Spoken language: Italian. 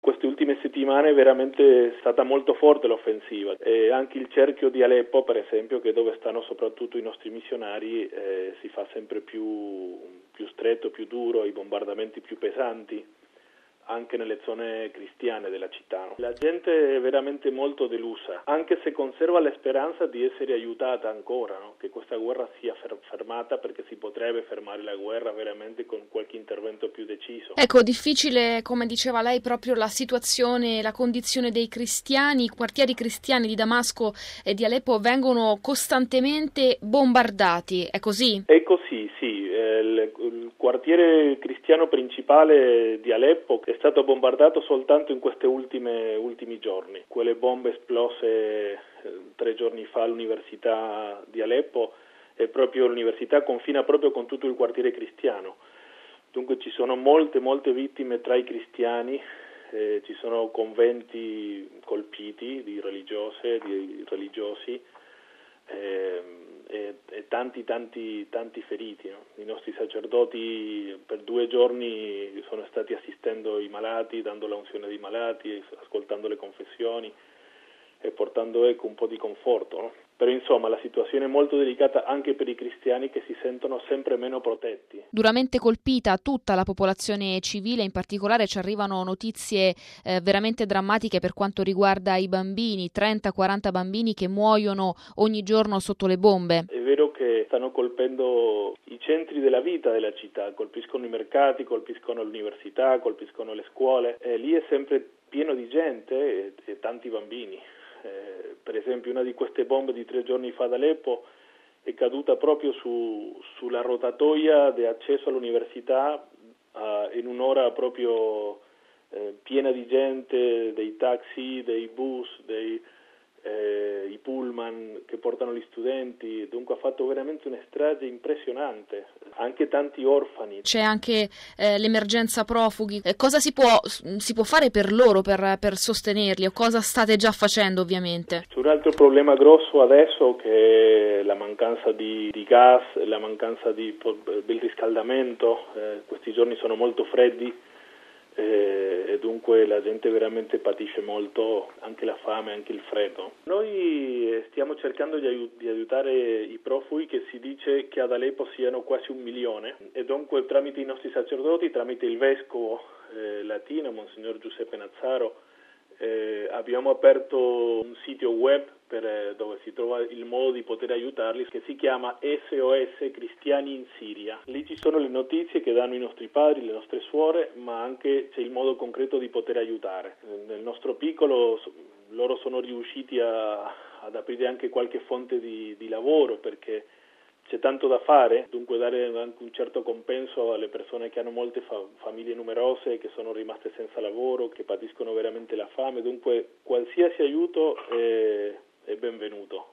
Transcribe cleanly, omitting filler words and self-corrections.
Queste ultime settimane è veramente stata molto forte l'offensiva e anche il cerchio di Aleppo, per esempio, che è dove stanno soprattutto i nostri missionari, si fa sempre più stretto, più duro, i bombardamenti più pesanti anche nelle zone cristiane della città. La gente è veramente molto delusa, anche se conserva la speranza di essere aiutata ancora, no? Che questa guerra sia fermata, perché si potrebbe fermare la guerra veramente con qualche intervento più deciso. Ecco, difficile, come diceva lei, proprio la situazione, la condizione dei cristiani. I quartieri cristiani di Damasco e di Aleppo vengono costantemente bombardati, è così? È così, sì. Il quartiere cristiano principale di Aleppo è stato bombardato soltanto in questi ultimi giorni. Quelle bombe esplose 3 giorni fa all'università di Aleppo, e proprio l'università confina proprio con tutto il quartiere cristiano. Dunque ci sono molte vittime tra i cristiani, ci sono conventi colpiti di religiose, di religiosi, e tanti feriti, no? I nostri sacerdoti per 2 giorni sono stati assistendo i malati, dando la unzione dei malati, ascoltando le confessioni e portando un po' di conforto, no? Però insomma la situazione è molto delicata anche per i cristiani, che si sentono sempre meno protetti. Duramente colpita tutta la popolazione civile, in particolare ci arrivano notizie veramente drammatiche per quanto riguarda i bambini, 30-40 bambini che muoiono ogni giorno sotto le bombe. È vero che stanno colpendo i centri della vita della città, colpiscono i mercati, colpiscono l'università, colpiscono le scuole, e lì è sempre pieno di gente e tanti bambini. Per esempio una di queste bombe di 3 giorni fa ad Aleppo è caduta proprio sulla rotatoia di accesso all'università, in un'ora proprio piena di gente, dei taxi, dei bus, i pullman che portano gli studenti. Dunque ha fatto veramente una strage impressionante, anche tanti orfani. C'è anche l'emergenza profughi. Cosa si può fare per loro, per sostenerli, o cosa state già facendo ovviamente? C'è un altro problema grosso adesso, che è la mancanza di gas, la mancanza del riscaldamento. Questi giorni sono molto freddi, e dunque la gente veramente patisce molto, anche la fame, anche il freddo. Noi stiamo cercando di aiutare i profughi, che si dice che ad Aleppo siano quasi 1 milione, e dunque tramite i nostri sacerdoti, tramite il vescovo latino, Monsignor Giuseppe Nazzaro, abbiamo aperto un sito web dove si trova il modo di poter aiutarli, che si chiama SOS Cristiani in Siria. Lì ci sono le notizie che danno i nostri padri, le nostre suore, ma anche c'è il modo concreto di poter aiutare. Nel nostro piccolo loro sono riusciti ad aprire anche qualche fonte di lavoro, perché c'è tanto da fare, dunque dare anche un certo compenso alle persone che hanno molte famiglie numerose, che sono rimaste senza lavoro, che patiscono veramente la fame. Dunque qualsiasi aiuto è benvenuto.